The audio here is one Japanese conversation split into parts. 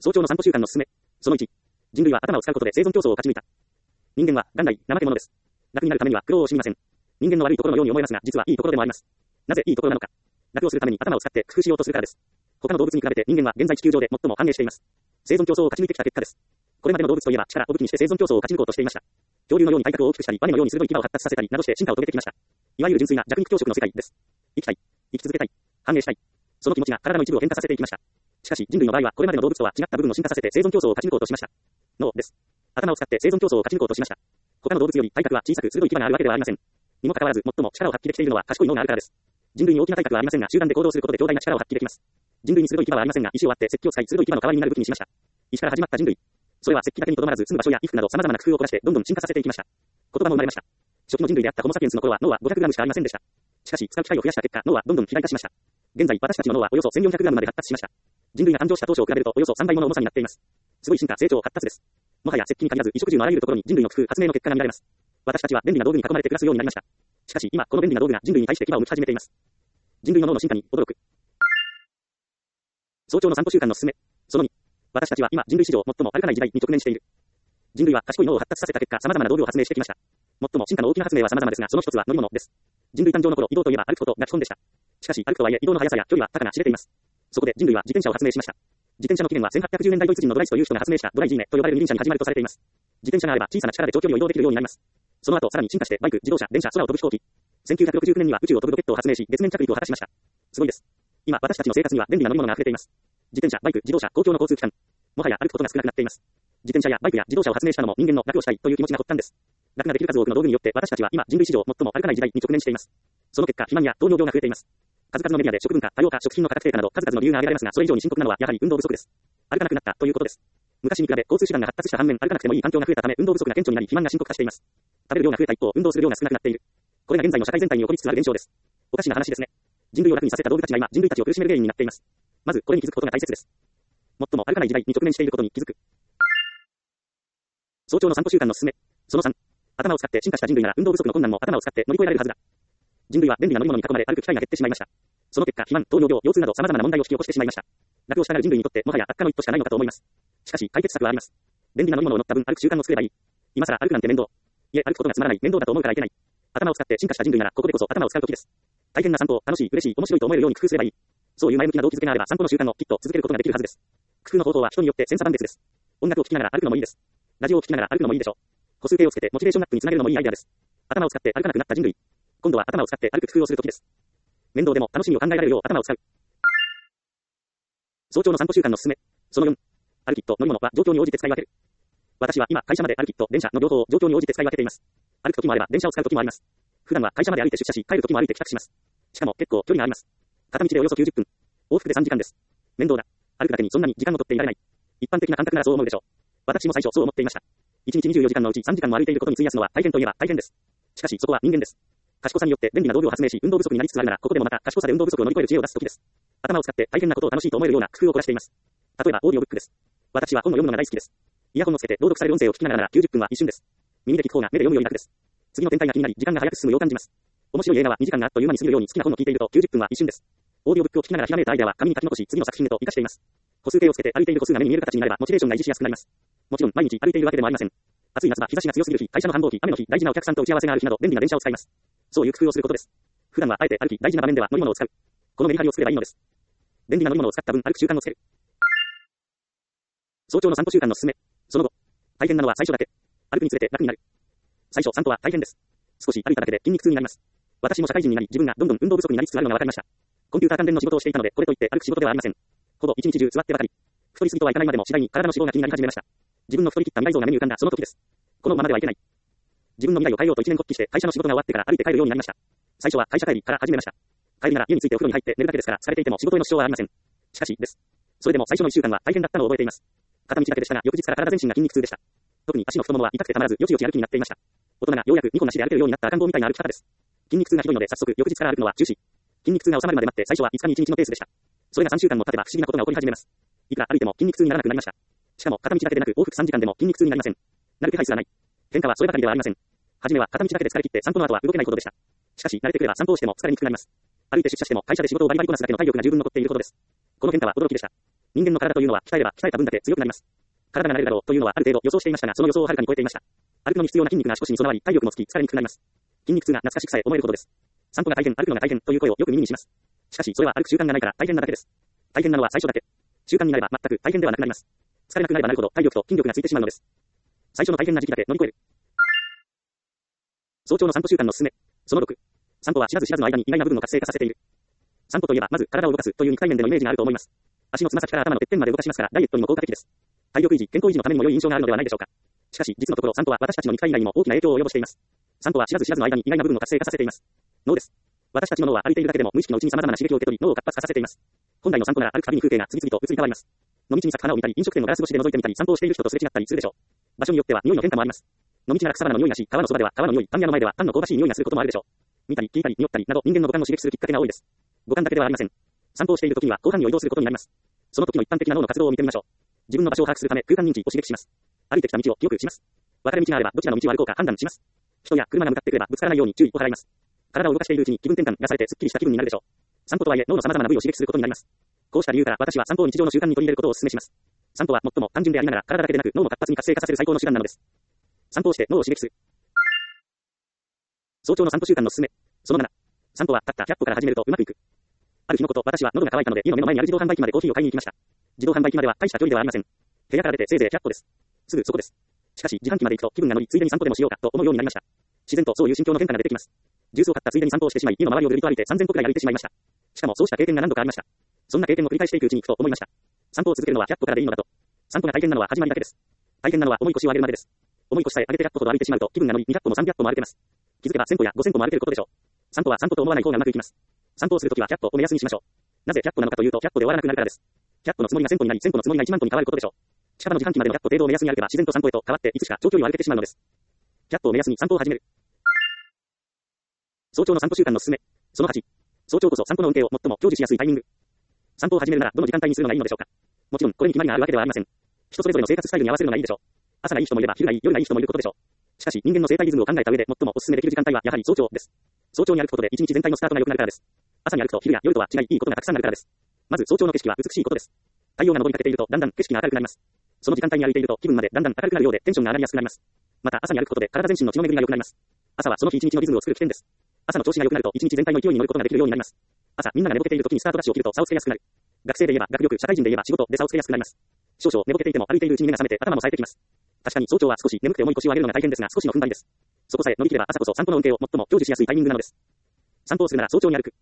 早朝の散歩習慣のすすめ。その1。人類は頭を使うことで生存競争を勝ち抜いた。人間は元来怠け者です。楽になるためには苦労を惜しみません。人間の悪いところのように思えますが、実はいいところでもあります。なぜいいところなのか。楽をするために頭を使って工夫しようとするからです。他の動物に比べて人間は現在地球上で最も繁栄しています。生存競争を勝ち抜いてきた結果です。これまでの動物といえば力を武器にして生存競争を勝ち抜こうとしていました。恐竜のように体格を大きくしたり、バネのように鋭い牙を発達させたりなどして進化を遂げてきました。いわゆる純粋な弱肉強食の世界です。生きたい、生き続けたい、繁栄したい。その気持ちが体の一部を変化させていきました。しかし人類の場合はこれまでの動物とは違った部分を進化させて生存競争を勝ち抜こうとしました。脳です。頭を使って生存競争を勝ち抜こうとしました。他の動物より体格は小さく鋭い牙があるわけではありません。にもかかわらず最も力を発揮できているのは賢い脳があるからです。人類に大きな体格はありませんが、集団で行動することで強大な力を発揮できます。人類に鋭い牙はありませんが、石を割って石器を使い鋭い牙の代わりになる武器にしました。石から始まった人類。それは石器だけにとどまらず、住む場所や衣服など様々な工夫を凝らしてどんどん進化させていきました。言葉も生まれました。初期の人類であったホモサピエンスの頃は脳は 500g しかありませんでした。しかし使う機会を増やした結果、脳はどんどん肥大化しました。現在私たちの脳はおよそ 1400g まで発達しました。人類が誕生した当初を比べるとおよそ3倍もの重さになっています。すごい進化、成長、発達です。もはや石器に限らず衣食住のあらゆるところに人類の工夫、発明の結果が見られます。私たちは便利な道具に囲まれて暮らすようになりました。しかし今この便利な道具が人類に対して牙を剥き始めています。人類の脳の進化に驚く。早朝の散歩習慣のすすめ。その2。私たちは今人類史上最も歩かない時代に直面している。人類は賢い脳を発達させた結果、様々な道具を発明してきました。最も進化の大きな発明は様々ですが、その一つは乗り物です。人類誕生の頃、移動といえば歩くことが基本でした。しかし歩くとはいえ移動の速さや距離はたかが知れています。そこで人類は自転車を発明しました。自転車の起源は1810年代ドイツ人のドライスという人が発明したドライジーネと呼ばれる二輪車に始まるとされています。自転車があれば小さな力で長距離を移動できるようになります。その後さらに進化してバイク、自動車、電車、空を飛ぶ飛行機。1969年には宇宙を飛ぶロケットを発明し、月面着陸を果たしました。すごいです。今私たちの生活には便利な乗り物が溢れています。自転車、バイク、自動車、公共の交通機関。もはや歩くことが少なくなっています。自転車やバイクや自動車を発明したのも人間の楽をしたいという気持ちが発端です。楽ができる数多くの道具によって私たちは今人類史上最も歩かない時代に直面しています。その結果、肥満や糖尿病が増えています。数々のメディアで食文化、多様化、食品の価格低下など数々の理由が挙げられますが、それ以上に深刻なのはやはり運動不足です。歩かなくなったということです。昔に比べ交通手段が発達した反面、歩かなくてもいい環境が増えたため運動不足が顕著になり肥満が深刻化しています。食べる量が増えた一方、運動する量が少なくなっている。これが現在の社会全体に起こりつつある現象です。おかしな話ですね。人類を楽にさせた道具たちが今人類たちを苦しめる原因になっています。まずこれに気づくことが大切です。最も歩かない時代に直面していることに気づく。早朝の散歩習慣のすすめ。その3。頭を使って進化した人類なら運動不足の困難も頭を使って乗り越えられるはずだ。人類は便利な乗り物に囲まれ歩く機会が減ってしまいました。その結果、肥満、糖尿病、腰痛など様々な問題を引き起こしてしまいました。楽をしたがる人類にとってもはや悪化の一途しかないのかと思います。しかし解決策はあります。便利な乗り物を乗った分歩く習慣を作ればいい。今更歩くなんて面倒。いえ、歩くことがつまらない、面倒だと思うからいけない。頭を使って進化した人類ならここでこそ頭を使う時です。大変な散歩を楽しい、嬉しい、面白いと思えるように工夫すればいい。そういう前向きな動機づけがあれば散歩の習慣をきっと続けることができるはずです。工夫の方法は人によって千差万別です。音楽を聴きながら歩くのもいいです。ラジオを聴きながら歩くのもいいでしょう。歩数計をつけてモチベーションアップにつなげるのもいいアイデアです。頭を使って歩かなくなった人類。今度は頭を使って歩く工夫をする時です。面倒でも楽しみを考えられるよう頭を使う。早朝の散歩習慣のすすめ。その4。歩きと乗り物は状況に応じて使い分ける。私は今会社まで歩きと電車の両方を状況に応じて使い分けています。歩く時もあれば電車を使う時もあります。普段は会社まで歩いて出社し帰る時も歩いて帰宅します。しかも結構距離があります。片道でおよそ90分。往復で3時間です。面倒だ。歩くだけにそんなに時間を取っていられない。一般的な感覚ならそう思うでしょう。私も最初そう思っていました。1日24時間のうち3時間も歩いていることに費やすのは大変といえば大変です。しかしそこは人間です。賢さによって便利な道具を発明し運動不足になりつつあるならここでもまた賢さで運動不足を乗り越える知恵を出す時です。頭を使って大変なことを楽しいと思えるような工夫を凝らしています。例えばオーディオブックです。私は本を読むのが大好きです。イヤホンをつけて朗読される音声を聞きながらなら90分は一瞬です。耳で聞く方が目で読むより楽です。次の展開が気になり時間が早く進むよう感じます。面白い映画は2時間があっという間に過ぎるように好きな本を聞いていると90分は一瞬です。オーディオブックを聞きながらひらめいたアイデアは紙に書き残し次の作品へと活かしています。歩数計をつけて歩いている歩数が目に見える形になればモチベーションが維持しやすくなります。もちろん毎日歩いているわけでもありません。暑い夏場日差しが強すぎる日、会社の繁忙期、雨の日、大事なお客さんと打ち合わせがある日など便利な電車を使います。そういう工夫をすることです。普段はあえて歩き、大事な場面では乗り物を使う。このメリハリを作ればいいのです。便利な乗り物を使った分歩く習慣をつける。早朝の散歩習慣のすすめ。その後。大変なのは最初だけ。歩くにつれて楽になる。最初散歩は大変です。少し歩いただけで筋肉痛になります。私も社会人になり自分がどんどん運動不足になりつつあるのが分かりました。コンピューター関連の仕事をしていたのでこれといって歩く仕事ではありません。ほぼ一日中座ってばかり。太りすぎとはいかないまでも次第に体の脂肪が気になり始めました。自分の太り切った未来像が目に浮かんだその時です。このままではいけない。自分の未来を変えようと一年発起して会社の仕事が終わってから歩いて帰るようになりました。最初は会社帰りから始めました。帰りなら家に着いてお風呂に入って寝るだけですから疲れていても仕事への支障はありません。しかしです。それでも最初の1週間は大変だったのを覚えています。片道だけでしたが翌日から体全身が筋肉痛でした。特に足の太ももは痛くてたまらずよちよち歩きになっていました。大人がようやく2個なしで歩けるようになった赤ん坊みたいな歩き方です。筋肉痛がひどいので早速翌日から歩くのは中止。筋肉痛が収まるまで待って最初は5日に1日のペースでした。それが3週間も経てば不思議なことが起こり始めます。いくら歩いても筋肉痛にならなくなりました。しかも片道だけでなく往復3時間でも筋肉痛になりません。なる気配すらない。変化はそればかりではありません。はじめは片道だけで疲れ切って散歩の後は動けないことでした。しかし慣れてくれば散歩をしても疲れにくくなります。歩いて出社しても会社で仕事をバリバリこなすだけの体力が十分残っていることです。この変化は驚きでした。 人間の体というのは鍛えれば鍛えた分だけ強くなります。体が慣れるだろうというのはある程度予想していましたが、その予想をはるかに超えていました。歩くのに必要な筋肉が少しに備わり、体力もつき疲れにくくなります。筋肉痛が懐かしくさえ思えるほどです。散歩が大変、歩くのが大変という声をよく耳にします。しかし、それは歩く習慣がないから大変なだけです。大変なのは最初だけ。習慣になれば全く大変ではなくなります。疲れなくなればなるほど体力と筋力がついてしまうのです。最初の大変な時期だけ乗り越える。早朝の散歩習慣のすすめ。その6。散歩は知らず知らずの間に意外な部分を活性化させている。散歩といえばまず体を動かすという肉体面でのイメージがあると思います。足のつま先から頭のてっぺんまで動かしますからダイエットにも効果的です。体力維持、健康維持のためにも良い印象があるのではないでしょうか。しかし実のところ散歩は私たちの肉体以外にも大きな影響を及ぼしています。散歩は知らず知らずの間に意外な部分を活性化させています。脳です。私たちの脳は歩いているだけでも無意識のうちに様々な刺激を受け取り脳を活発化させています。本来の散歩なら歩くたびに風景が次々と移り変わります。野道に咲く花を見たり、飲食店のガラス越しで覗いてみたり、散歩をしている人とすれ違ったりするでしょう。場所によっては匂いの変化もあります。野道なら草花の匂いがし、川のそばでは川の匂い、パン屋の前ではパンの香ばしい匂いがすることもあるでしょう。見たり聞いたり匂ったりなど人間の五感を刺激するきっかけが多いです。五感だけではありません。散歩をしている時には広範囲を移動することになります。その時の一般的な脳の活動を見てみましょう。自分の場所を把握するため空間認知を刺激します。歩いてきた道を記憶します。分かれ道があればどちらの道を歩こうか判断します。人や車が向かってくればぶつからないように注意を払います。体を動かしているうちに気分転換がされてすっきりした気分になるでしょう。散歩とはいえ脳の様々な部位を刺激することになります。こうした理由から私は散歩を日常の習慣に取り入れることをお勧めします。散歩は最も単純でありながら体だけでなく脳も活発に活性化させる最高の手段なのです。散歩をして脳を刺激する。早朝の散歩習慣の勧め。その7。散歩はたった100歩から始めるとうまくいく。ある日のこと、私は喉が渇いたので家の目の前にある自動販売機までコーヒーを買いに行きました。自動販売機までは大した距離ではありません。部屋から出てせいぜい100歩です。すぐそこです。しかし自販機まで行くと気分が乗りついでに散歩でもしようかと思うようになりました。自然とそういう心境の変化が出てきます。ジュースを買ったついでに散歩をしてしまい家の周りをぐるりと歩いて3000歩くらい歩いてしまいました。しかもそうした経験が何度かありました。そんな経験を繰り返していくうちにふと思いました。散歩を続けるのは100歩からでいいのだと。散歩が大変なのは始まりだけです。大変なのは重い腰を上げるまでです。重い腰さえ上げて100歩ほど歩いてしまうと気分が乗り200歩も300歩も歩けます。気づけば1000歩や5000歩も歩けることでしょう。散歩は散歩と思わない方がうまくいきます。散歩をするときは100歩を目安にしましょう。なぜ100歩なのかというと100歩で終わらなくなるからです。100歩のつもりが1000歩になり1000歩のつもりが1万歩に変わることでしょう。近場の自販機までの100歩程度を目安に歩けば自然と散歩へと変わっていつしか長距離を歩けてしまうのです。100歩を目安に散歩を始める。早朝の散歩習慣の勧め。その8。早朝こそ散歩の運転を最も享受しやすいタイミング。散歩を始めるならどの時間帯にするのがいいのでしょうか。もちろんこれに決まりがあるわけではありません。人それぞれの生活スタイルに合わせるのがいいでしょう。朝がいい人もいれば昼がいい、夜がいい人もいることでしょう。しかし人間の生態リズムを考えた上で最もお勧めできる時間帯はやはり早朝です。早朝に歩くことで一日全体のスタートが良くなるからです。朝に歩くと昼や夜とは違いいいことがたくさんあるからです。まず早朝の景色は美しいことです。太陽が昇りかけているとだんだん景色が明るくなります。その時間帯に歩いていると気分までだんだん明るくなるようでテンションが上がりやすくなります。また朝に歩くことで体全身の血の巡りが良くなります。朝はその日一日のリズムを作る起点です。朝の調子が良くなると一日全体の勢いに乗ることができるようになります。朝みんなが寝ぼけている時にスタートダッシュを切ると差をつけやすくなる。学生で言えば学力、社会人で言えば仕事で差をつけやすくなります。少々寝ぼけていても歩いているうちに目が覚めて頭も冴えてきます。確かに早朝は少し眠くて重い腰を上げるのが大変ですが少しの踏ん張りです。そこさえ乗り切れば朝こそ散歩の運転を最も享受しやすいタイミングなのです。散歩をするなら早朝に歩く。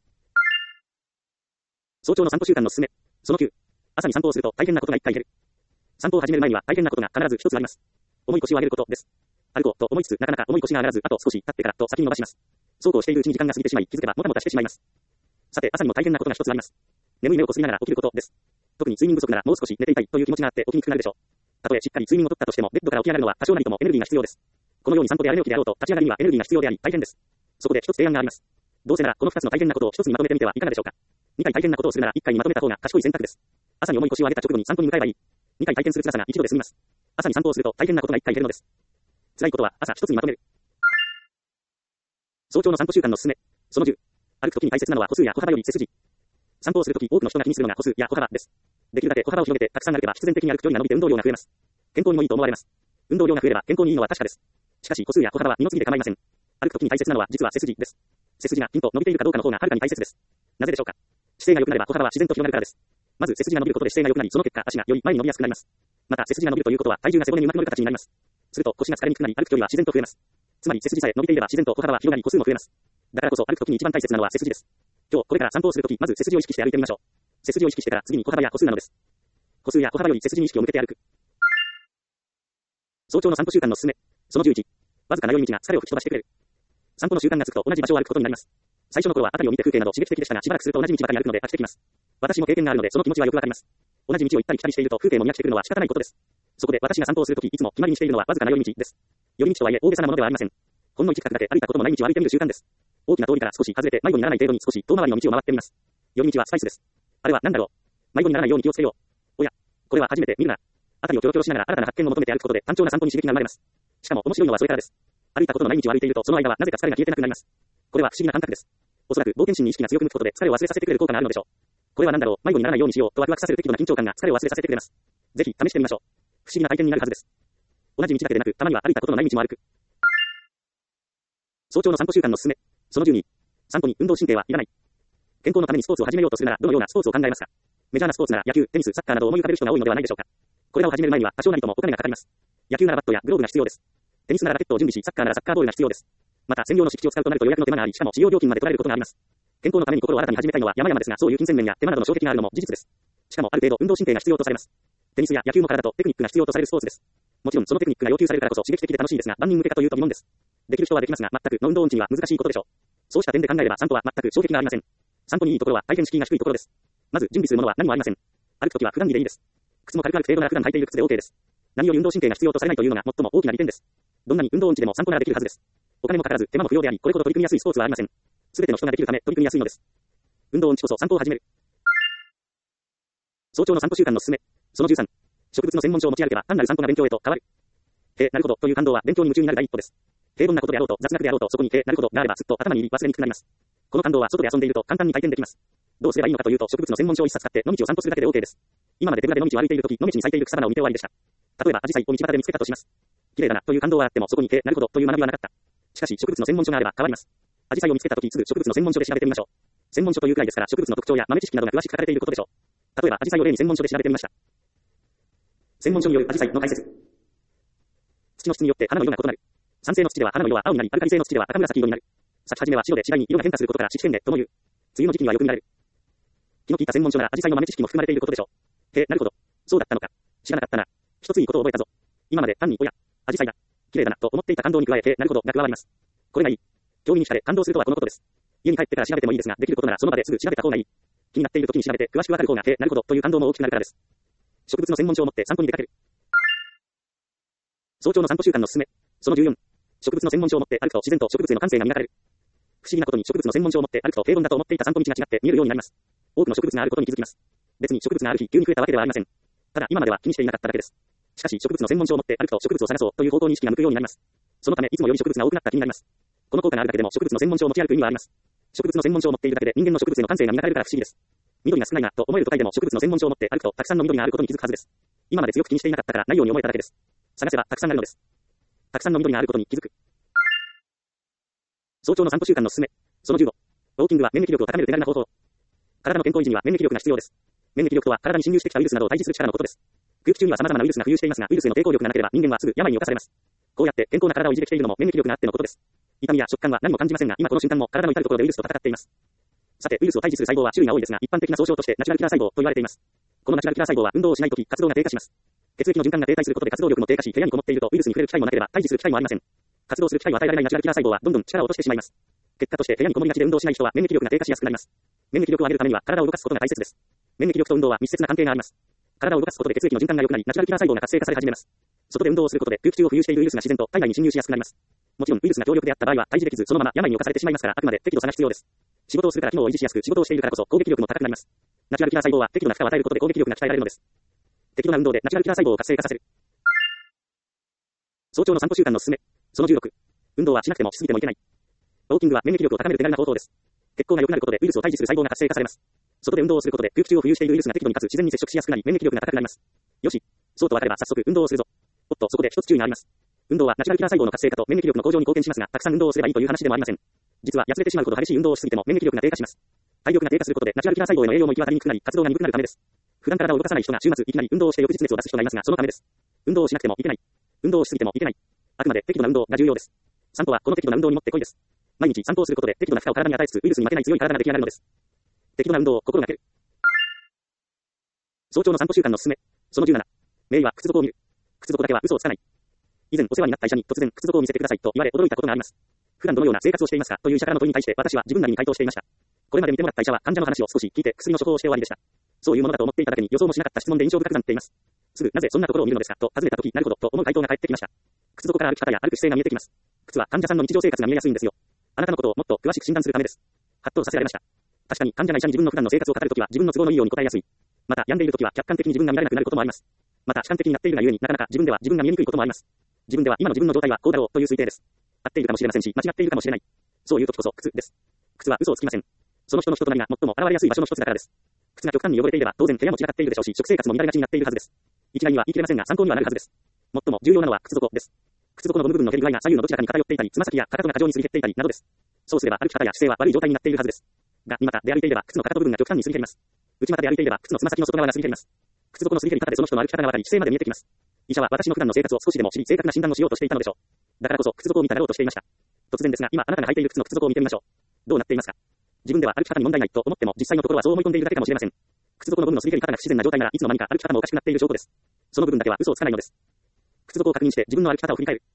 早朝の散歩習慣の勧め。その9。朝に散歩をすると大変なことが一回減る。散歩を始める前には大変なことが必ず一つあります。重い腰を上げることです。歩こうと思いつつなかなか重い腰が上がらずあと少し経ってからと先に伸ばします。そうこうしているうちに時間が過ぎてしまい気づけばもたもたしてしまいます。さて朝にも大変なことが一つあります。眠い目をこすりながら起きることです。特に睡眠不足ならもう少し寝ていたいという気持ちがあって起きにくくなるでしょう。たとえしっかり睡眠をとったとしてもベッドから起き上がるのは多少なりともエネルギーが必要です。このように散歩であれ起きであろうと立ち上がりにはエネルギーが必要であり大変です。そこで一つ提案があります。どうせならこの二つの大変なことを一つにまとめてみてはいかがでしょうか。2回大変なことをするなら1回にまとめた方が賢い選択です。朝に重い腰を上げた直後に散歩に向かえばいい。2回体験する辛さが一度で済みます。朝に散歩をすると大変なことが1回減るのです。辛いことは朝一つにまとめる。早朝の散歩習慣の勧め。その10。歩くときに大切なのは歩数や歩幅より背筋。散歩をするとき多くの人が気にするのが歩数や歩幅です。できるだけ歩幅を広げてたくさん歩けば必然的に歩く距離が伸びて運動量が増えます。健康にもいいと思われます。運動量が増えれば健康にいいのは確かです。しかし歩数や歩幅は二の次で構いません。歩くときに大切なのは実は背筋です。背筋がピンと伸びているかどうかの方がはるかに大切です。なぜでしょうか。姿勢が良くなれば歩幅は自然と広がるからです。まず背筋が伸びることで姿勢が良くなりその結果足がより前に伸びやすくなります。また背筋が伸びるということは体重が背骨にうまく乗る形になります。すると腰が疲れにくくなり歩く距離は自然と増えます。つまり背筋さえ伸びていれば自然と歩幅は広がり歩数も増えます。だからこそ歩くときに一番大切なのは背筋です。今日これから散歩をするときまず背筋を意識して歩いてみましょう。背筋を意識してから次に歩幅や歩数なのです。歩数や歩幅より背筋に意識を向けて歩く。早朝の散歩習慣の勧め。その11。わずかな寄り道が疲れを吹き飛ばしてくれる。散歩の習慣がつくと同じ場所を歩くことになります。最初の頃は辺りを見て風景など刺激的でしたがしばらくすると同じ道ばかり歩くので飽きてきます。私も経験があるのでその気持ちはよくわかります。同じ道を行ったり来たりしていると風景も見飽きてくるのは仕方ないことです。そこで私が散歩をするときいつも決まりにしているのはわずかな寄り道です。寄り道とはいえ大げさなものではありません。ほんの一角だけ歩いたこともない道を歩いてみる習慣です。大きな通りから少し外れて迷子にならない程度に少し遠回りの道を回ってみます。寄り道はスパイスです。あれは何だろう。迷子にならないように気をつけよう。おや、これは初めて見るな。辺りをキョロキョロしながら新たな発見を求めて歩くことで単調な散歩に刺激が生まれます。しかも面白いのはそれからです。歩いたことのない道を歩いているとその間はなぜか疲れが消えてなくなります。これは不思議な感覚です。おそらく冒険心に意識が強く向くことで疲れを忘れさせてくれる効果があるのでしょう。 これは何だろう、迷子にならないようにしようとワクワクさせる適度な緊張感が疲れを忘れさせてくれます。ぜひ試してみましょう。不思議な体験になるはずです。同じ道だけでなく、たまには歩いたことのない道も歩く。早朝の散歩習慣のすすめ。その12。散歩に運動神経はいらない。健康のためにスポーツを始めようとするならどのようなスポーツを考えますか？メジャーなスポーツなら野球、テニス、サッカーなどを思い浮かべる人が多いのではないでしょうか。これらを始める前には多少なりともお金がかかります。野球ならバットやグローブが必要です。テニスならラケットを準備し、サッカーならサッカーボールが必要です。また専用の敷地を使うとなると予約の手間があり、しかも使用料金まで取られることがあります。健康のために心を新たに始めたいのは山々ですが、そういう金銭面や手間などの障壁があるのも事実です。しかもある程度運動神経が必要とされます。テニスや野球も体とテクニックが必要とされるスポーツです。もちろんそのテクニックが要求されるからこそ刺激的で楽しいですが、万人向けかというと疑問です。できる人はできますが、全くの運動音痴には難しいことでしょう。そうした点で考えれば散歩は全く障壁がありません。散歩にいいところは大変敷居が低いところです。まず準備するものは何もありません。歩くときは普段着でいいです。靴も軽く歩く程度なら普段履いている靴で OK です。何より運動神経が必要とされないというのが最も大きな利点です。どんなに運動音痴でも散歩ならできるはずです。お金もかからず手間も不要であり、これほど取り組みやすいスポーツはありません。すべての人ができるため取り組みやすいのです。運動音痴こそ散歩を始める。早朝の散歩習慣のすすめ。その13。植物の専門書を持ち歩けば単なる散歩が勉強へと変わる。なるほどという感動は勉強に夢中になる第一歩です。どんなことであろうと雑学であろうとそこになるほどがあればすっと頭に入り忘れにくくなります。この感動は外で遊んでいると簡単に体験できます。どうすればいいのかというと植物の専門書を一冊買って野道を散歩するだけで OK です。今まで手ぶらで野道を歩いているとき野道に咲いている草花を見て終わりでした。例えばアジサイを道端で見つけたとします。綺麗だなという感動はあってもそこになるほどという学びはなかった。しかし植物の専門書があれば変わります。アジサイを見つけたときすぐ植物の専門書で調べてみましょう。専門書というくらいですから植物の特徴や豆知識などが詳しく書かれていることでしょう。例えばアジサイを例に専門書で調べてみました。専門書によるアジサイの解説。土の質によって花の色が異なる。酸性の土では花の色は青になり、アルカリ性の土では赤紫色になる。咲き始めは白で次第に色が変化することから四季変でともいう。梅雨の時期にはよく見られる。気の利いた専門書ならアジサイの豆知識も含まれていることでしょう。なるほど。そうだったのか。知らなかったな。一ついいことを覚えたぞ。今まで単にアジサイだ。綺麗だなと思っていた感動に加えなるほどが加わります。これがいい。興味に惹かれ感動するとはこのことです。家に帰ってから調べてもいいですが、できることならその場ですぐ調べた方がいい。気になっている時に調べて詳しくわかる方がなるほどという感動も大きくなるからです。植物の専門書を持って散歩に出かける。早朝の散歩習慣のすすめ。その14。植物の専門書を持って歩くと自然と植物への感性が磨かれる。不思議なことに植物の専門書を持って歩くと平凡だと思っていた散歩道が違って見えるようになります。多くの植物があることに気づきます。別に植物がある日急に増えたわけではありません。ただ今までは気にしていなかっただけです。しかし植物の専門書を持って歩くと植物を探そうという方向に意識が向くようになります。そのためいつもより植物が多くなった気になります。この効果があるだけでも植物の専門書を持ち歩く意味はあります。植物の専門書を持っているだけで人間の植物への感性が磨かれるから不思議です。緑が少ないなと思える都会でも植物の専門書を持って歩くとたくさんの緑があることに気づくはずです。今まで強く気にしていなかったからないように思えただけです。探せばたくさんあるのです。たくさんの緑があることに気づく。早朝の散歩習慣のすすめ。その15。ウォーキングは免疫力を高める手軽な方法。体の健康維持には免疫力が必要です。免疫力とは体に侵入してきたウイルスなどを退治する力のことです。空気中には様々なウイルスが浮遊していますが、ウイルスへの抵抗力がなければ人間はすぐ病に侵されます。こうやって健康な体を維持できているのも免疫力があってのことです。痛みや食感は何も感じませんが、今この瞬間も体の至るところでウイルスと戦っています。さて、ウイルスを退治する細胞は種類が多いですが、一般的な総称としてナチュラルキラー細胞と言われています。このナチュラルキラー細胞は運動をしないとき活動が低下します。血液の循環が停滞することで活動力も低下し、部屋にこもっているとウイルスに触れる機会もなければ退治する機会もありません。活動する機会を与えられないナチュラルキラー細胞はどんどん力を落としてしまいます。結果として部屋にこもりがちで運動しない人は免疫力が低下しやすくなります。免疫力を上げるためには体を動かすことが大切です。免疫力と運動は密接な関係があります。体を動かすことで血液の循環が良くなり、ナチュラルキラー細胞が活性化され始めます。外で運動をすることで空気中を浮遊しているウイルスが自然と体内に侵入しやすくなります。もちろんウイルスが強力であった場合は退治できず、そのまま病に侵されてしまいますから、あくまで適度さが必要です。仕事をするから機能を維持しやすく、仕事をしているからこそ攻撃力も高くなります。ナチュラルキラー細胞は適度な負荷を与えることで攻撃力が鍛えられるのです。適度な運動でナチュラルキラー細胞を活性化させる。早朝の散歩習慣のすすめ。その16。運動はしなくてもしすぎてもいけない。ウォーキングは免疫力を高める手軽な方法です。血行が良くなることでウイルスを退治する細胞が活性化されます。外で運動をすることで空気中を浮遊しているウイルスが適度にかつ自然に接触しやすくなり免疫力が高くなります。よし。そうと分かれば早速運動をするぞ。おっと、そこで一つ注意があります。運動はナチュラルキラー細胞の活性化と免疫力の向上に貢献しますが、たくさん運動をすればいいという話でもありません。実は、やつれてしまうほど激しい運動をしすぎても免疫力が低下します。体力が低下することでナチュラルキラー細胞への栄養も行き渡りにくくなり、活動が鈍くなるためです。普段体を動かさない人が週末いきなり運動をして翌日熱を出す人がいますが、そのためです。運動をしなくてもいけない。運動をしすぎてもいけない。あくまで適度な運動が重要です。散歩はこの適度な運動にもってこいです。毎日散歩をすることで適度な負荷を体に与えつつウイルスに負けない強い体が出来上がるのです。適度な運動を心がける。早朝の散歩習慣のすすめ。その17。名医は靴底を見る。靴底だけは嘘をつかない。以前お世話になった医者に突然靴底を見せてくださいと言われ驚いたことがあります。普段どのような生活をしていますかという医者からの問いに対して私は自分なりに回答していました。これまで見てもらった医者は患者の話を少し聞いて薬の処方をして終わりでした。そういうものだと思っていただけに予想もしなかった質問で印象深くなっています。すぐなぜそんなところを見るのですかと尋ねたとき、なるほどと思う回答が返ってきました。靴底から歩き方や歩く姿勢が見えてきます。靴は患者さんの日常生活が見えやすいんですよ。あなたのことをもっと詳しく診断するためです。ハッとさせられました。確かに患者が医者に自分の普段の生活を語るときは自分の都合のいいように答えやすい。また病んでいるときは客観的に自分が見られなくなることもあります。また主観的になっているがゆえになかなか自分では自分が見えにくいこともあります。自分では今の自分の状態はこうだろうという推定です。合っているかもしれませんし、間違っているかもしれない。そういうときこそ靴です。靴は嘘をつきません。その人の人となりが最も現れやすい場所の一つだからです。 靴が極端に汚れていれば、当然部屋も散らかっているでしょうし、食生活も乱れがちになっているはずです。一概には言い切れませんが、参考にはなるはずです。最も重要なのは靴底です。靴底のゴム部分の減り具合が左右のどちらかに偏っていたり、つま先やかかとが過剰にすり減っていたりなどです。そうすれば歩き方や姿勢は悪い状態になっているはずです。が、二股で歩いていれば、靴のかかと部分が極端にすり減ります。内股で歩いていれば、靴のつま先の外側がすり減ります。靴底のすり減り方でその人の歩き方がわかり、姿勢まで見えてきます。医者は私の普段の生活を少しでも知り、正確な診断をしようとしていたのでしょう。だからこそ、靴底を見たらろうとしていました。突然ですが、今あなたが履いている靴の靴底を見てみましょう。どうなっていますか？自分では歩き方に問題ないと思っても、実際のところはそう思い込んでいるだけかもしれません。靴底のゴムのすり減り方が不自然な状態ならいつの間にか歩き方もおかしくなっている証拠です。その部分だけは嘘をつかないのです。靴底を確認して自分の歩き方を振り返る。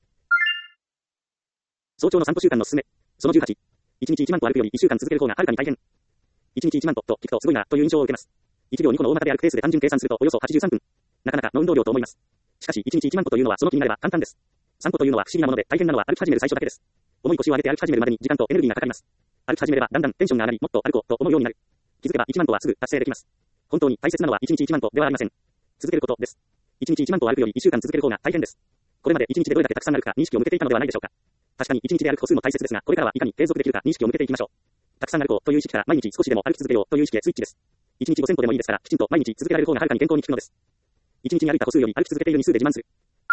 早朝の散歩習慣のすすめ。その18。1日1万歩歩くより1週間続ける方がはるかに大変。1日1万歩と聞くとすごいなという印象を受けます。1秒2個の大股で歩くペースで単純計算するとおよそ83分。なかなかの運動量と思います。しかし1日1万歩というのはその気になれば簡単です。散歩というのは不思議なもので大変なのは歩き始める最初だけです。重い腰を上げて歩き始めるまでに時間とエネルギーがかかります。歩き始めればだんだんテンションが上がり、もっと歩こうと思うようになる。気づけば1万歩はすぐ達成できます。本当に大切なのは1日1万歩ではありません。続けることです。1日1万歩歩くより1週間続ける方が大変です。これまで1日でどれだけたくさん歩くか認識を向けていたのではないでしょうか。確かに1日で歩く歩数も大切ですが、これからはいかに継続できるか認識を向けていきましょう。たくさん歩こうという意識から毎日少しでも歩き続けようという意識へスイッチです。1日5000歩でもいいですから、きちんと毎日続けられる方がはるかに健康に効くのです。1日に歩いた歩数より歩き続けている日数で自慢する。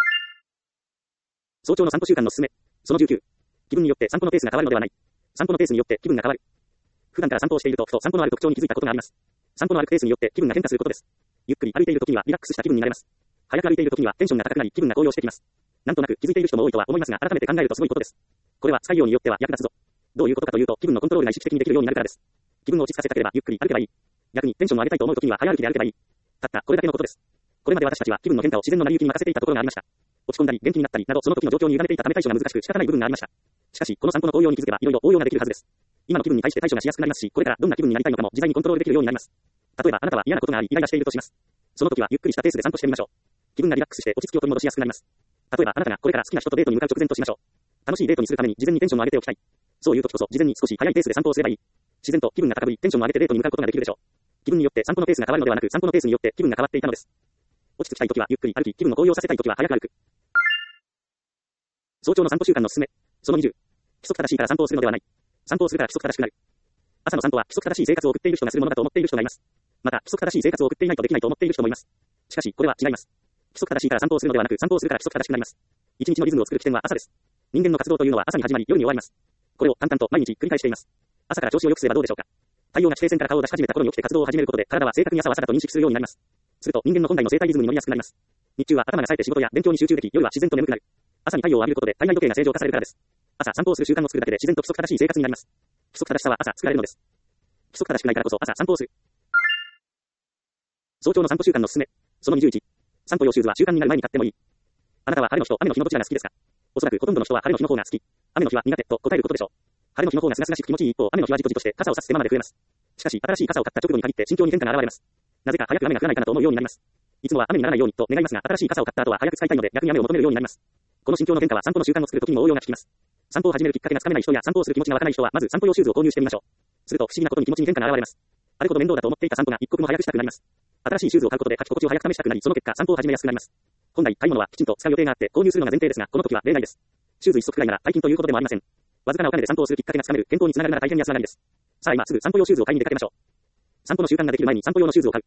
早朝の散歩習慣のすすめ。その19。気分によって散歩のペースが変わるのではない。散歩のペースによって気分が変わる。普段から散歩をしているとふと散歩のある特徴に気づいたことがあります。散歩の歩くペースによって気分が変化することです。ゆっくり歩いている時にはリラックスした気分になれます。早く歩いている時にはテンションが高くなり気分が高揚してきます。なんとなく気づいている人も多いとは思いますが、改めて考えるとすごいことです。これは使いようによっては役立つぞ。どういうことかというと、気分のコントロールが意識的にできるようになるからです。気分を落ち着かせたければゆっくり歩けばいい。逆にテンションを上げたいと思う時には早歩きで歩けばいい。たったこれだけのことです。これまで私たちは気分の変化を自然の成り行きに任せていたところがありました。落ち込んだり元気になったりなどその時の状況に委ねていたため対処が難しく仕方ない部分がありました。しかしこの散歩の効用に気づけばいろいろ応用ができるはずです。今の気分に対して対処がしやすくなりますし、これからどんな気分になりたいのかも自在にコントロールできるようになります。例えばあなたは嫌なことがありイライラしているとします。その時はゆっくりしたペースで散歩してみましょう。気分がリラックスして落ち着きを取り戻しやすくなります。例えばあなたがこれから好きな人とデートに向かう直前としましょう。楽しいデートにするために事前にテンションを上げておきたい。そういう時こそ事前に少し早いペースで散歩をすればいい。自然と気分が高ぶりテンションを上げてデートに向かうことができるでしょう。気分によって散歩のペースが変わるのではなく、散歩のペースによって気分が変わっていたのです。落ち着きたい時はゆっくり歩き、気分を高揚させたい時は早く歩く。早朝の散歩習慣のすすめ。その20。規則正しいから散歩をするのではない。散歩をするから規則正しくなる。朝の散歩は規則正しい生活を送っている人がするものだと思っている人がいます。また規則正しい生活を送っていないとできないと思っている人もいます。しかしこれは違います。規則正しいから散歩をするのではなく、散歩をするから規則正しくなります。一日のリズムを作る起点は朝です。人間の活動というのは朝に始まり夜に終わります。これを淡々と毎日繰り返しています。朝から調子を良くすればどうでしょうか。太陽が地平線から顔を出し始めた頃に起きて活動を始めることで体は正確に朝は朝だと認識するようになります。すると人間の本来の生態リズムに乗りやすくなります。日中は頭が冴えて仕事や勉強に集中でき、夜は自然と眠くなる。朝に太陽を浴びることで体内時計が正常化されるからです。朝散歩をする習慣を作るだけで自然と規則正しい生活になります。規則正しさは朝作られるのです。規則正しくないからこそ朝散歩をする。早朝の散歩習慣のすすめ。その21。散歩用シューズは習慣になる前に買ってもいい。あなたは晴れの日と雨の日のどちらが好きですか？おそらくほとんどの人は晴れの日の方が好き。雨の日は苦手と答えることでしょう。晴れの日の方が清々しく気持ちいい一方、雨の日はじとじとして傘を差す手間まで増えます。しかし新しい傘を買った直後に限って心境に変化が現れます。なぜか早く雨が降らないかなと思うようになります。いつもは雨にならないようにと願いますが、新しい傘を買った後は早く使いたいので逆に雨を求めるようになります。この心境の変化は散歩の習慣を作る時にも応用が効きます。散歩を始めるきっかけがつかめない人や散歩をする気持ちが湧かない人はまず散歩用シューズを購入してみましょう。すると不思議なことに気持ちに変化が現れます。あれほど面倒だと思っていた散歩が一刻も早くしたくなります。新しいシューズを買うことで書き心地を早く試したくなり、その結果散歩を始めやすくなります。本来買い物はきちんと使う予定があって購入するのが前提ですが、この時は例外です。シューズ一足くらいなら大金ということでもありません。わずかなお金で散歩をするきっかけがつかめる、健康につながるなら大変安上がりです。さあ今すぐ散歩用シューズを買いに出かけましょう。散歩の習慣ができる前に散歩用のシューズを買う。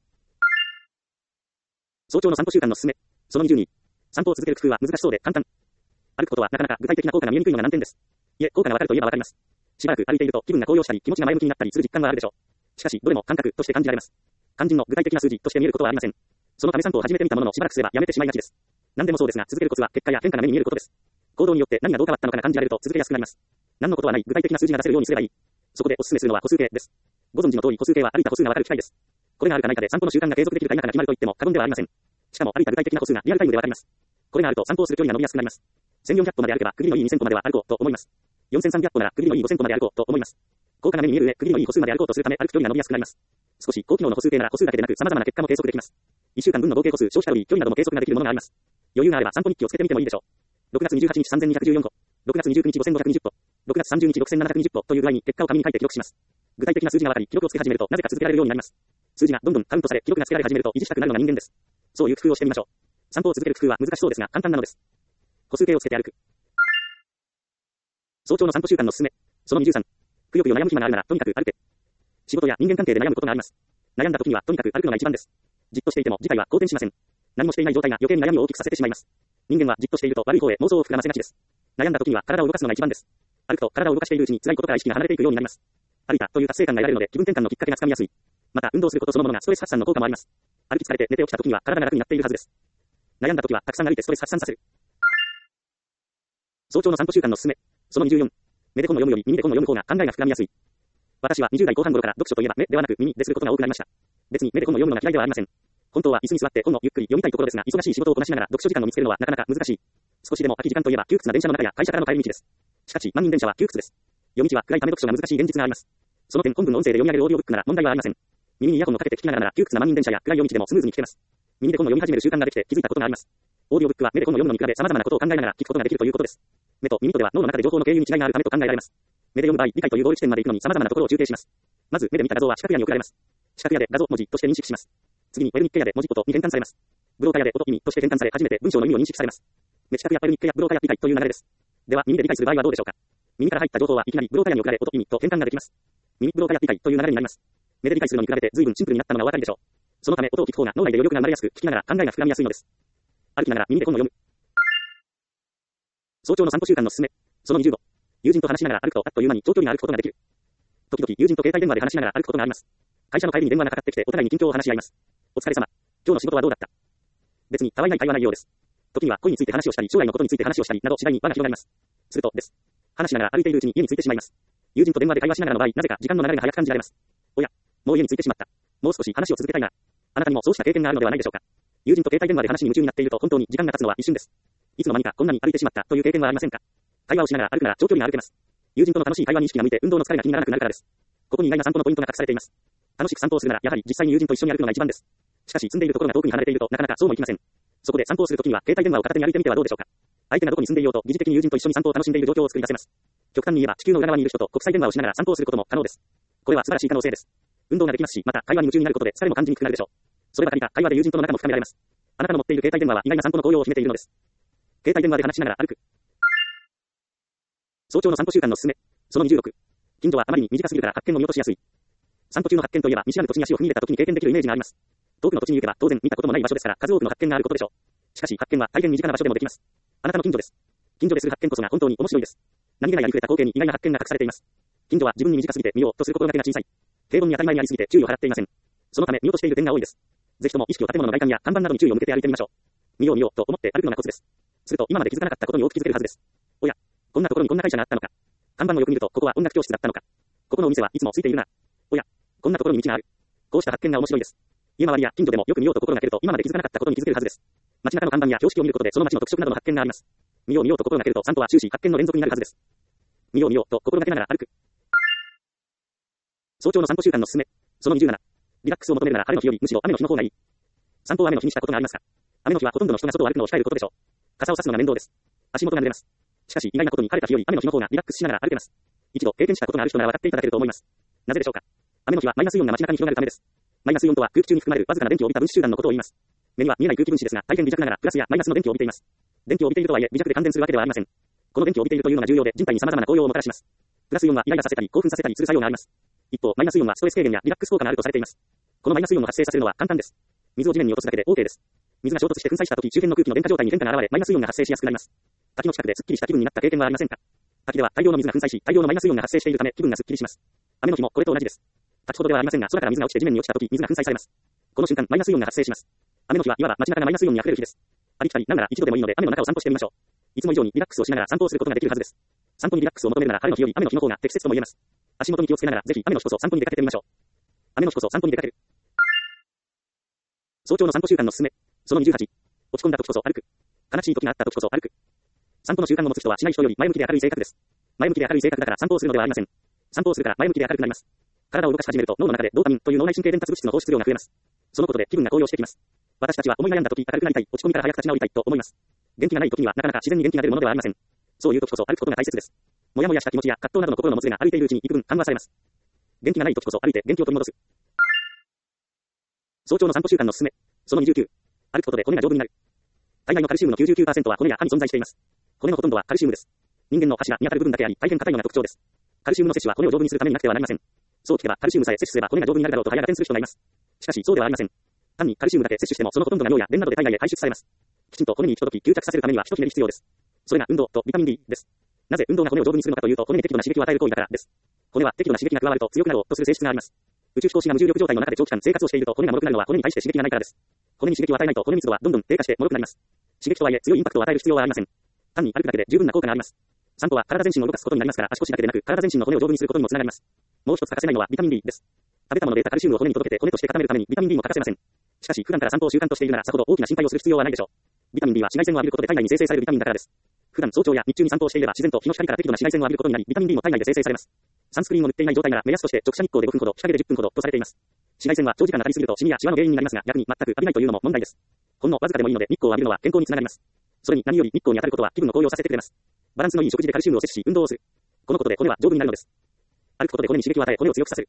早朝の散歩習慣のすすめ。その22。散歩を続ける工夫は難しそうで簡単。歩くことはなかなか具体的な効果が見えにくいのが難点です。いえ、効果がわかるといえばわかります。しばらく歩いていると気分が高揚したり気持ちが前向きになったりする実感があるでしょう。しかしどれも感覚として感じられます。肝心の具体的な数字として見えることはありません。そのため散歩を始めてみたもののしばらくすればやめてしまいがちです。何でもそうですが続けるコツは結果や変化が目に見えることです。行動によって何がどう変わったのかが感じられると続けやすくなります。何のことはない具体的な数字が出せるようにすればいい。そこでお勧めするのは歩数計です。ご存知の通り歩数計は歩いた歩数がわかる機械です。これがあるかないかで散歩の習慣が継続できるか否かが決まると言っても過言ではありません。しかも歩いた具体的な歩数がリアルタイムでわかります。これがあると散歩をする距離が伸びやすくなります。1400歩まで歩けば区切りのいい2000歩までは歩こうと思います。4300歩なら区切りのいい5000歩まで歩こうと思います。効果が目に見える上、区切りのいい歩数まで歩こうとするため歩く距離が伸びやすくなります。少し高機能の歩数計なら歩数だけでなく様々な結果も計測できます。1週間分の合計歩数、消費カロリー、距離なども計測ができるものがあります。余裕があれば散歩日記をつけてみてもいいでしょう。6月28日3214歩、6月29日5520歩、6月30日6720歩という具合に結果を紙に書いて記録します。具体的な数字がわかり、記録をつけ始めるとなぜか続けられるようになります。数字がどんどんカウントされ、記録がつけられ始めると維持したくなるのが人間です。そういう工夫をしてみましょう。散歩を続ける工夫は難しそうですが簡単なのです。歩数計をつけて歩く。早朝の散歩習慣のすすめ。その23。くよくよ悩む暇があるならとにかく歩け。仕事や人間関係で悩むことがあります。 悩んだ時にはとにかく歩くのが一番です。じっとしていても事態は好転しません。何もしていない状態が余計に悩みを大きくさせてしまいます。人間はじっとしていると悪い方へ妄想を膨らませがちです。悩んだ時には体を動かすのが一番です。歩くと体を動かしているうちに辛いことから意識が離れていくようになります。歩いたという達成感が得られるので気分転換のきっかけがつかみやすい。また運動することそのものがストレス発散の効果もあります。歩き疲れて寝て起きた時には体が楽になっているはずです。悩んだ時はたくさん歩いてストレス発散させる。早朝の散歩習慣のすすめ。その24。目で本を読むより耳で本を読む方が考えが膨らみやすい。私は20代後半頃から読書といえば目ではなく耳ですることが多くなりました。別に目で本を読むのが嫌いではありません。本当は椅子に座って本をゆっくり読みたいところですが、忙しい仕事をこなしながら読書時間を見つけるのはなかなか難しい。少しでも空き時間といえば窮屈な電車の中や会社からの帰り道です。しかし満員電車は窮屈です。夜道は暗いため読書が難しい現実があります。その点本文の音声で読み上げるオーディオブックなら問題はありません。耳にイヤホンをかけて聞きながらなら窮屈な満員電車や暗い夜道でもスムーズに聞けます。耳で本を読み始める習慣ができて気づいたことがあります。オーディオブックは目で本を読むのに比べ様々なことを考えながら聞くことができるということです。目と耳とでは脳の中で情報の経由に違いがあるためと考えられます。目で読む場合、理解というゴール地点まで行くのに様々なところを中継します。まず目で見た画像は視覚野に送られます。視覚野で画像文字として認識します。次にウェブ日経野で文字音に変換されます。ブローカー野で音意味として変換され初めて文章の意味を認識されます。目視覚やウェブ日経やブローカーや理解という流れです。では耳で理解する場合はどうでしょうか。耳から入った情報はいきなりブローカー野に送られ音意味と変換ができます。耳ブローカーや理解という流れになります。目で理解するのに比べて随分シンプルになったのがお分かりでしょう。そのため音を聞く方が脳内で余力が生まれやすく聞きながら考えが膨らみやすいのです。歩きながら耳で本を読む。早朝の散歩習慣のすすめ。その25。友人と話しながら歩くとあっという間に長距離が歩くことができる。時々友人と携帯電話で話しながら歩くことがあります。会社の帰りに電話がかかってきてお互いに近況を話し合います。お疲れ様。今日の仕事はどうだった？別にたわいない会話内容です。時には恋について話をしたり将来のことについて話をしたりなど次第に輪が広がります。するとです。話しながら歩いているうちに家に着いてしまいます。友人と電話で会話しながらの場合、なぜか時間の流れが早く感じられます。おや、もう家に着いてしまった。もう少し話を続けたいな。あなたにもそうした経験があるのではないでしょうか。友人と携帯電話で話に夢中になっていると本当に時間が経つのは一瞬です。いつの間にかこんなに歩いてしまったという経験はありませんか。会話をしながら歩くなら長距離が歩けます。友人との楽しい会話に意識が向いて運動の疲れが気にならなくなるからです。ここに意外な散歩のポイントが隠されています。楽しく散歩をするならやはり実際に友人と一緒に歩くのが一番です。しかし住んでいるところが遠くに離れているとなかなかそうもいきません。そこで散歩をするときには携帯電話を片手に歩いてみてはどうでしょうか。相手がどこに住んでいようと疑似的に友人と一緒に散歩を楽しんでいる状況を作り出せます。極端に言えば地球の裏側にいる人と国際電話をしながら散歩をすることも可能です。これは素晴らしい可能性です。運動ができますし、また会話に夢中になることで疲れも感じにくくなるでしょう。そればかりか会話で友人との仲も深められます。あなたの持っている携帯電話は意外な散歩の効用を秘めているのです。携帯電話で話しながら歩く。早朝の散歩習慣のすすめ。その26。近所はあまりに短すぎるから発見を見落としやすい。散歩中の発見といえば見知らぬ土地に足を踏み入れた時に経験できるイメージがあります。遠くの土地に行けば当然見たこともない場所ですから数多くの発見があることでしょう。しかし発見は大変身近な場所でもできます。あなたの近所です。近所でする発見こそが本当に面白いです。何気ないありふれた光景に意外な発見が隠されています。近所は自分に短すぎて見ようとする心がけが小さい。平凡に当たり前にありすぎて注意を払っていません。そのため見落としている点が多いです。ぜひとも意識を建物の外観や看板などに注意を向けて歩いてみましょう。見よう見ようと思って歩くのがコツです。すると今まで気づかなかったことによく気づけるはずです。おや、こんなところにこんな会社があったのか。看板をよく見るとここは音楽教室だったのか。ここのお店はいつもついているな。おや、こんなところに道がある。こうした発見が面白いです。家周りや近所でもよく見ようと心がけると今まで気づかなかったことに気づけるはずです。街中の看板や標識を見ることでその街の特色などの発見があります。見よう見ようと心がけると散歩は終始発見の連続になるはずです。見よう見ようと心がけながら歩く。早朝の散歩習慣のすすめ。その27。リラックスを求めるなら晴れの日よりむしろ雨の日の方がいい。散歩を雨の日にしたことがありますか。雨の日はほとんどの人が外を歩くのを控えることでしょう。傘を差すのが面倒です。足元が濡れます。しかし意外なことに晴れた日より雨の日の方がリラックスしながら歩けます。一度経験したことがある人なら分かっていただけると思います。なぜでしょうか。雨の日はマイナスイオンが街中に広がるためです。マイナスイオンとは空気中に含まれるわずかな電気を帯びた分子集団のことを言います。目には見えない空気分子ですが大変微弱ながらプラスやマイナスの電気を帯びています。電気を帯びているとはいえ微弱で感電するわけではありません。この電気を帯びているというのが重要で人体に様々な効用をもたらします。プラスイオンはイライラさせたり興奮させたりする作用があります。一方マイナスイオンはストレス軽減やリラックス効果があるとされています。このマイナスイオンを発生させるのは簡単です。水を地面に落とすだけで OK です。水が衝突して粉砕した時周辺の空気の電荷状態に変化が現れマイナスイオンが発生しやすくなります。滝の近くですっきりした気分になった経験はありませんか。滝では大量の水が粉砕し大量のマイナスイオンが発生しているため気分がすっきりします。雨の日もこれと同じです。先ほどではありませんが空から水が落ちて地面に落ちた時水が粉砕されます。この瞬間マイナスイオンが発生します。雨の日はいわば街中がマイナスイオンに溢れる日です。ありきたりながら一度でもいいので雨の中を散歩してみましょう。いつも以上にリラックスをしながら散歩をすることができるはずです。散歩にリラックスを求めるなら晴れの日より雨の日の方が適切とも言えます。足元に気をつけながらぜひ雨の日こそ散歩に出かけてみましょう。雨の日こそ散歩に出かける。早朝の散歩習慣のすすめ。その28。落ち込んだ時こそ歩く。悲しい時があった時こそ歩く。散歩の習慣を持つ人はしない人より前向きで明るい性格です。前向きで明るい性格だから散歩をするのではありません。散歩をするから前向きで明るくなります。体を動かし始めると脳の中でドーパミンという脳内神経伝達物質の放出量が増えます。そのことで気分が高揚してきます。私たちは思い悩んだ時明るくなりたい、落ち込みから早く立ち直りたいと思います。元気がない時にはなかなか自然に元気が出るものではありません。そういう時こそ歩くことが大切です。もやもやした気持ちや葛藤などの心のもつれが歩いているうちに幾分緩和されます。元気がない時こそ歩いて元気を取り戻す。早朝の散歩習慣のすすめ。その29。歩くことで骨が丈夫になる。体内のカルシウムの 99% は骨や歯に存在しています。骨のほとんどはカルシウムです。人間の柱に当たる部分だけあり大変硬いのが特徴です。カルシウムの摂取は骨を丈夫にするためになくてはなりません。そう聞けばカルシウムさえ摂取すれば骨が丈夫になるだろうと早が点する人がいます。 しかし、そうではありません。単にカルシウムだけ摂取しても、そのほとんどが尿や便などで体内へ排出されます。きちんと骨に行き届き、吸着させるためには一ひねり必要です。それが運動とビタミン D です。なぜ運動が骨を丈夫にするのかというと、骨に適度な刺激を与える行為だからです。骨は適度な刺激が加わると強くなろうとする性質があります。宇宙飛行士が無重力状態の中で長期間生活をしていると骨が脆くなるのは骨に対して刺激がないからです。骨に刺激を与えないと骨密度はどんどん低下して脆くなります。刺激とはいえ強いインパクトを与える必要はありません。単に歩くだけで十分な効果があります。散歩は体全身を動かすことになりますから、足腰だけでなく体全身の骨を丈夫にすることにもつながります。もう一つ欠かせないのはビタミン D です。食べたもので得たカルシウムを骨に届けて骨として固めるためにビタミン D も欠かせません。しかし普段から散歩を習慣としているならさほど大きな心配をする必要はないでしょう。ビタミン D は紫外線を浴びることで体内に生成されるビタミンだからです。普段早朝や日中に散歩をしていれば自然と日の光から適度な紫外線を浴びることになり、ビタミン D も体内で生成されます。サンスクリーンを塗っていない状態なら目安として直射日光で5分ほど、日陰で10分ほどとされています。紫外線は長時間当たりすぎるとシミやシワの原因になりますが、逆に全く浴びないというのも問題です。ほんのわずかでもいいので日光を浴びるのは健康につながります。それに何より日光に当たることは気分の高揚させてくれます。バランスのいい食事でカルシウムを摂取し運動をする。このことで骨は丈夫になるのです。歩くことで骨に刺激を与え骨を強くさせる。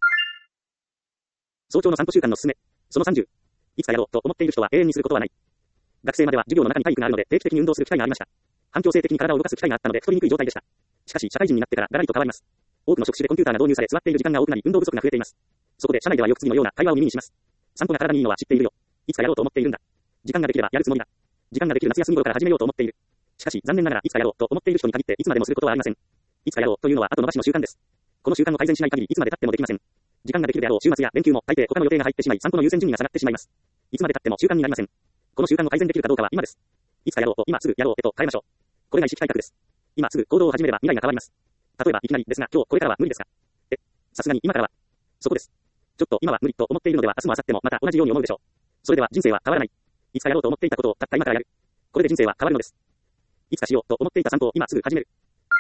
早朝の散歩習慣の勧め。その30。いつかやろうと思っている人は永遠にすることはない。学生までは授業の中に体育があるので定期的に運動する機会がありました。反強制的に体を動かす機会があったので太りにくい状態でした。しかし社会人になってからガラリと変わります。多くの職種でコンピューターが導入され座っている時間が多くなり運動不足が増えています。そこで社内ではよく次のような会話を耳にします。散歩が体にいいのは知っているよ。いつかやろうと思っているんだ。時間ができればやるつもりだ。時間ができる夏休み頃から始めようと思っている。しかし残念ながらいつかやろうと思っている人に限っていつまでもすることはありません。いつかやろうというのは後延ばしの習慣です。この習慣を改善しない限りいつまで経ってもできません。時間ができるであろう週末や連休も大抵他の予定が入ってしまい散歩の優先順位が下がってしまいます。いつまで経っても習慣になりません。この習慣を改善できるかどうかは今です。いつかやろうと今すぐやろうへと変えましょう。これが意識改革です。今すぐ行動を始めれば未来が変わります。例えばいきなりですが今日これからは無理ですか。さすがに今からは。そこです。ちょっと今は無理と思っているのでは明日も明後日もまた同じように思うでしょう。それでは人生は変わらない。いつかやろうと思っていたことをたった今からやる。これで人生は変わるのです。いつかしようと思っていた散歩を今すぐ始める。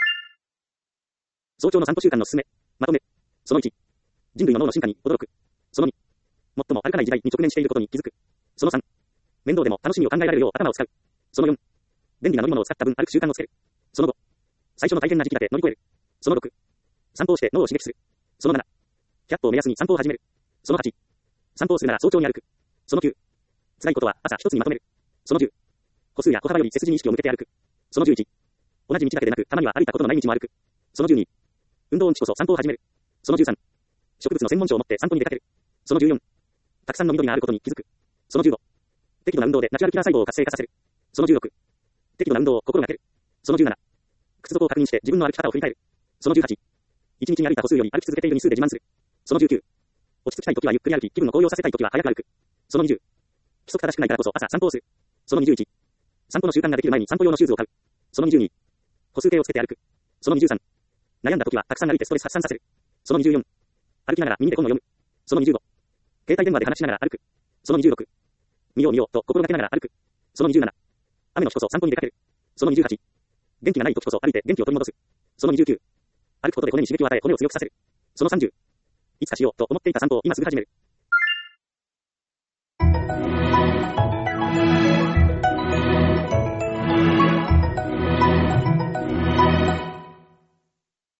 早朝の散歩習慣の勧め。まとめ。その1。人類の脳の進化に驚く。その2。最も歩かない時代に直面していることに気づく。その3。面倒でも楽しみを考えられるよう頭を使う。その4。便利な乗り物を使った分歩く習慣をつける。その5。最初の大変な時期だけ乗り越える。その6。散歩をして脳を刺激する。その7。100歩を目安に散歩を始める。その8。散歩をするなら早朝に歩く。その9。辛いことは朝一つにまとめる。その10。歩数や歩幅より背筋に意識を向けて歩く。その11。同じ道だけでなくたまには歩いたことのない道も歩く。その12。運動音痴こそ散歩を始める。その13。植物の専門書を持って散歩に出かける。その14。たくさんの緑があることに気づく。その15。適度な運動でナチュラルキラー細胞を活性化させる。その16。適度な運動を心がける。その17。靴底を確認して自分の歩き方を振り返る。その18。一日に歩いた歩数より歩き続けている日数で自慢する。その19。落ち着きたいときはゆっくり歩き、気分の高揚させたいときは早く歩く。その20。規則正しくないからこそ朝散歩をする。その21。散歩の習慣ができる前に散歩用のシューズを買う。その22。歩数計をつけて歩く。その23。悩んだときはたくさん歩いてストレス発散させる。その24。歩きながら耳で本を読む。その25。携帯電話で話しながら歩く。その26。見よう見ようと心がけながら歩く。その27。雨の日こそ散歩に出かける。その28。元気がない時こそ歩いて元気を取り戻す。その29。歩くことで骨に刺激を与え骨を強くさせる。その30。いつかしようと思っていた散歩を今すぐ始める。